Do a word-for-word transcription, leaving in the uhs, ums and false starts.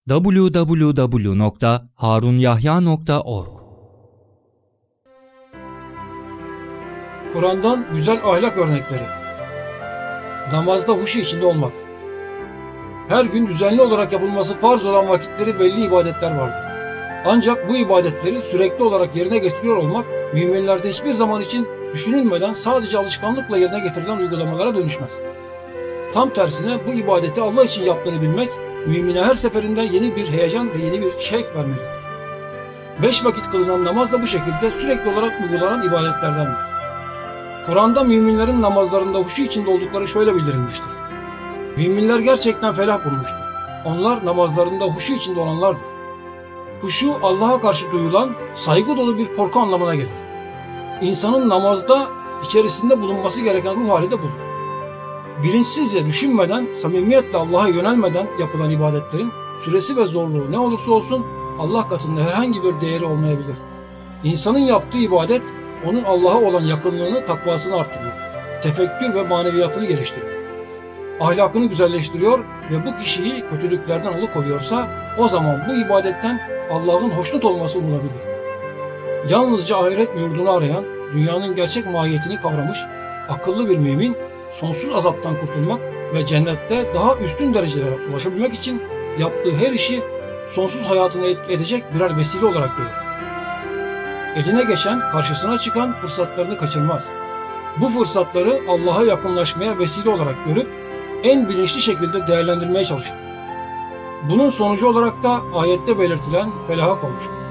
double-u double-u double-u nokta harunyahya nokta org. Kur'an'dan güzel ahlak örnekleri. Namazda huşu içinde olmak. Her gün düzenli olarak yapılması farz olan vakitleri belli ibadetler vardır. Ancak bu ibadetleri sürekli olarak yerine getiriyor olmak, müminlerde hiçbir zaman için düşünülmeden sadece alışkanlıkla yerine getirilen uygulamalara dönüşmez. Tam tersine bu ibadeti Allah için yaptığını bilmek, mümine her seferinde yeni bir heyecan ve yeni bir şevk vermelidir. Beş vakit kılınan namaz da bu şekilde sürekli olarak uygulanan ibadetlerdendir. Kur'an'da müminlerin namazlarında huşu içinde oldukları şöyle bildirilmiştir. Müminler gerçekten felah bulmuştur. Onlar namazlarında huşu içinde olanlardır. Huşu Allah'a karşı duyulan saygı dolu bir korku anlamına gelir. İnsanın namazda içerisinde bulunması gereken ruh hali de budur. Bilinçsizce düşünmeden, samimiyetle Allah'a yönelmeden yapılan ibadetlerin süresi ve zorluğu ne olursa olsun Allah katında herhangi bir değeri olmayabilir. İnsanın yaptığı ibadet onun Allah'a olan yakınlığını, takvasını arttırıyor. Tefekkür ve maneviyatını geliştiriyor. Ahlakını güzelleştiriyor ve bu kişiyi kötülüklerden alıkoyuyorsa o zaman bu ibadetten Allah'ın hoşnut olması umulabilir. Yalnızca ahiret yurdunu arayan, dünyanın gerçek mahiyetini kavramış, akıllı bir mümin, sonsuz azaptan kurtulmak ve cennette daha üstün derecelere ulaşabilmek için yaptığı her işi sonsuz hayatını edecek birer vesile olarak görür. Eline geçen, karşısına çıkan fırsatlarını kaçırmaz. Bu fırsatları Allah'a yakınlaşmaya vesile olarak görüp en bilinçli şekilde değerlendirmeye çalışır. Bunun sonucu olarak da ayette belirtilen felaha kavuşur.